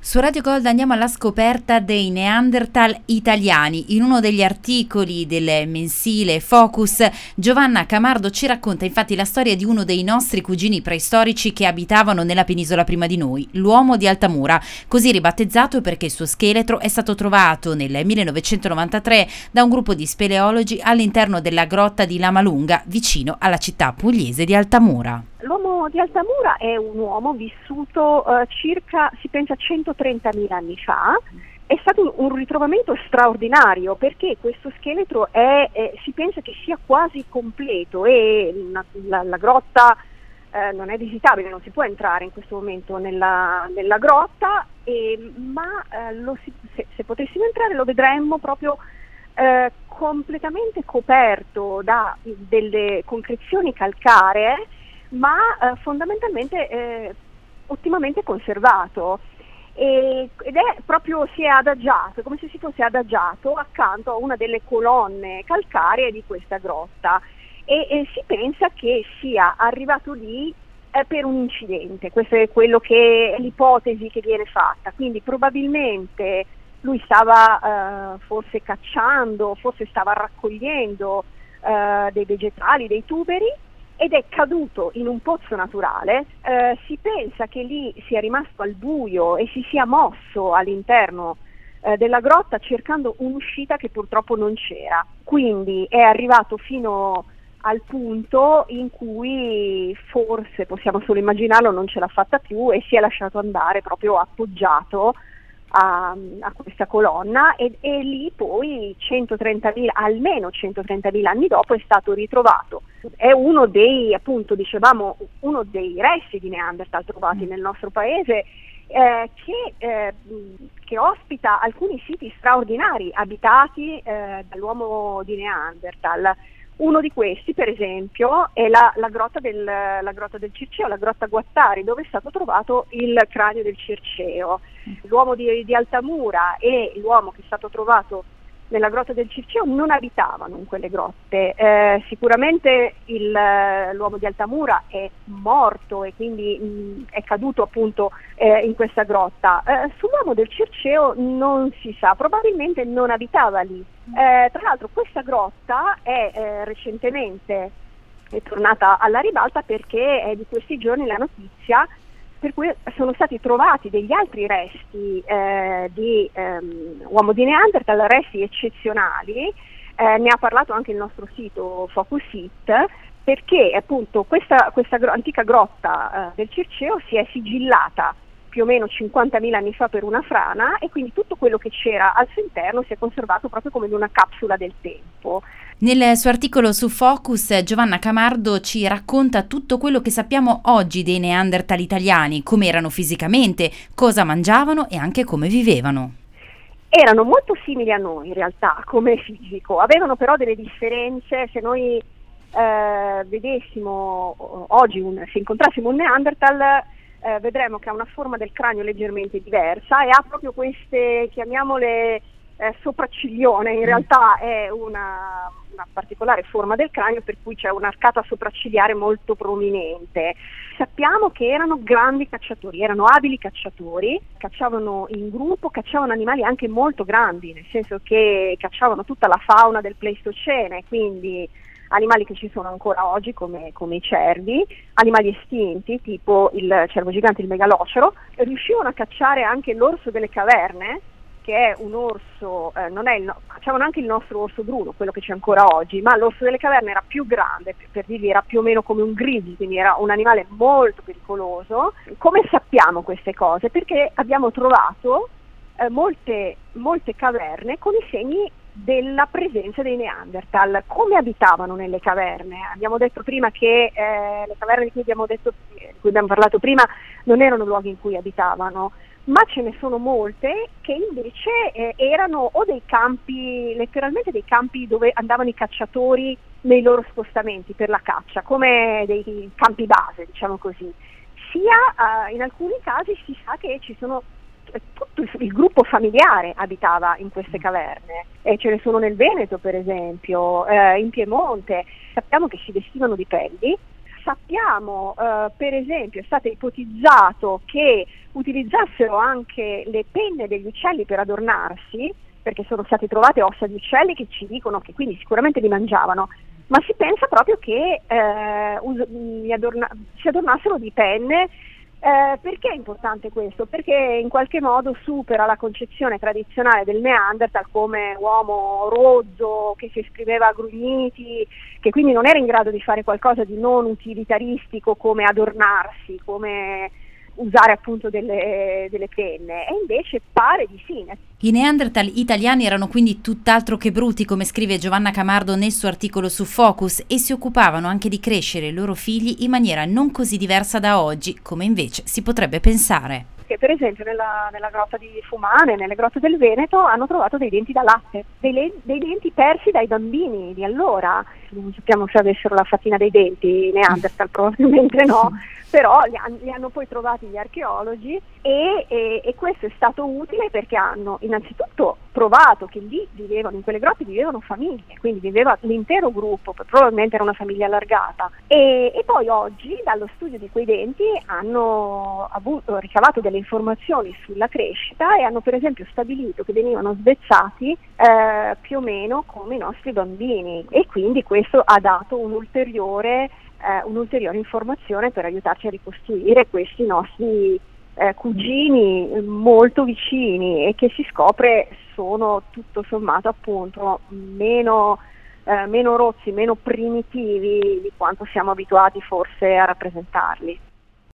Su Radio Gold andiamo alla scoperta dei Neanderthal italiani. In uno degli articoli del mensile Focus, Giovanna Camardo ci racconta infatti la storia di uno dei nostri cugini preistorici che abitavano nella penisola prima di noi, l'uomo di Altamura, così ribattezzato perché il suo scheletro è stato trovato nel 1993 da un gruppo di speleologi all'interno della grotta di Lamalunga, vicino alla città pugliese di Altamura. L'uomo di Altamura è un uomo vissuto circa, si pensa, 130.000 anni fa. È stato un ritrovamento straordinario perché questo scheletro si pensa che sia quasi completo e la grotta non è visitabile, non si può entrare in questo momento nella grotta, ma se potessimo entrare lo vedremmo proprio completamente coperto da delle concrezioni calcaree, ma fondamentalmente ottimamente conservato, ed è proprio, si è adagiato, come se si fosse adagiato accanto a una delle colonne calcaree di questa grotta, e si pensa che sia arrivato lì per un incidente. Questa è l'ipotesi che viene fatta, quindi probabilmente lui stava forse cacciando, forse stava raccogliendo dei vegetali, dei tuberi, ed è caduto in un pozzo naturale. Si pensa che lì sia rimasto al buio e si sia mosso all'interno della grotta cercando un'uscita che purtroppo non c'era, quindi è arrivato fino al punto in cui, forse possiamo solo immaginarlo, non ce l'ha fatta più e si è lasciato andare proprio appoggiato a questa colonna, e lì poi almeno 130.000 anni dopo è stato ritrovato. È uno dei, appunto, dicevamo, uno dei resti di Neanderthal trovati nel nostro paese, che ospita alcuni siti straordinari abitati dall'uomo di Neanderthal. Uno di questi, per esempio, è la grotta del Circeo, la grotta Guattari, dove è stato trovato il cranio del Circeo. L'uomo di Altamura e l'uomo che è stato trovato nella grotta del Circeo non abitavano in quelle grotte. Sicuramente l'uomo di Altamura è morto e quindi è caduto appunto in questa grotta. Sull'uomo del Circeo non si sa, probabilmente non abitava lì. Tra l'altro questa grotta è recentemente tornata alla ribalta, perché è di questi giorni la notizia per cui sono stati trovati degli altri resti di uomo di Neanderthal, resti eccezionali. Ne ha parlato anche il nostro sito Focus It, perché appunto questa antica grotta del Circeo si è sigillata più o meno 50.000 anni fa per una frana, e quindi tutto quello che c'era al suo interno si è conservato proprio come in una capsula del tempo. Nel suo articolo su Focus, Giovanna Camardo ci racconta tutto quello che sappiamo oggi dei Neanderthal italiani, come erano fisicamente, cosa mangiavano e anche come vivevano. Erano molto simili a noi in realtà come fisico, avevano però delle differenze. Se noi vedessimo oggi, se incontrassimo un Neanderthal, vedremo che ha una forma del cranio leggermente diversa e ha proprio queste, chiamiamole, sopracciglione. In realtà è una particolare forma del cranio, per cui c'è un'arcata sopraccigliare molto prominente. Sappiamo che erano grandi cacciatori, erano abili cacciatori, cacciavano in gruppo, cacciavano animali anche molto grandi, nel senso che cacciavano tutta la fauna del Pleistocene, quindi animali che ci sono ancora oggi come i cervi, animali estinti tipo il cervo gigante, il megalocero. Riuscivano a cacciare anche l'orso delle caverne, che è un orso, cacciavano anche il nostro orso bruno, quello che c'è ancora oggi, ma l'orso delle caverne era più grande, per dirvi era più o meno come un grizzly, quindi era un animale molto pericoloso. Come sappiamo queste cose? Perché abbiamo trovato molte caverne con i segni della presenza dei Neanderthal. Come abitavano nelle caverne? Abbiamo detto prima che le caverne di cui abbiamo parlato prima non erano luoghi in cui abitavano, ma ce ne sono molte che invece erano o dei campi, letteralmente dei campi dove andavano i cacciatori nei loro spostamenti per la caccia, come dei campi base, diciamo così. Sia in alcuni casi si sa che ci sono tutto il gruppo familiare abitava in queste caverne, e ce ne sono nel Veneto per esempio, in Piemonte. Sappiamo che si vestivano di pelli, sappiamo, per esempio, è stato ipotizzato che utilizzassero anche le penne degli uccelli per adornarsi, perché sono state trovate ossa di uccelli che ci dicono che quindi sicuramente li mangiavano, ma si pensa proprio che si adornassero di penne. Perché è importante questo? Perché in qualche modo supera la concezione tradizionale del Neanderthal come uomo rozzo che si esprimeva a grugniti, che quindi non era in grado di fare qualcosa di non utilitaristico come adornarsi, come usare appunto delle penne, e invece pare di sì. I Neanderthal italiani erano quindi tutt'altro che bruti, come scrive Giovanna Camardo nel suo articolo su Focus, e si occupavano anche di crescere i loro figli in maniera non così diversa da oggi, come invece si potrebbe pensare. Che per esempio nella grotta di Fumane, nelle grotte del Veneto, hanno trovato dei denti da latte, dei denti persi dai bambini di allora. Non sappiamo se avessero la fatina dei denti, Neanderthal probabilmente no, però li hanno poi trovati gli archeologi e questo è stato utile perché hanno innanzitutto provato che lì vivevano, in quelle grotte vivevano famiglie, quindi viveva l'intero gruppo, probabilmente era una famiglia allargata, e poi oggi dallo studio di quei denti hanno ricavato delle informazioni sulla crescita e hanno per esempio stabilito che venivano svezzati più o meno come i nostri bambini, e quindi questo ha dato un'ulteriore informazione per aiutarci a ricostruire questi nostri cugini molto vicini, e che si scopre sono tutto sommato appunto meno rozzi, meno primitivi di quanto siamo abituati forse a rappresentarli.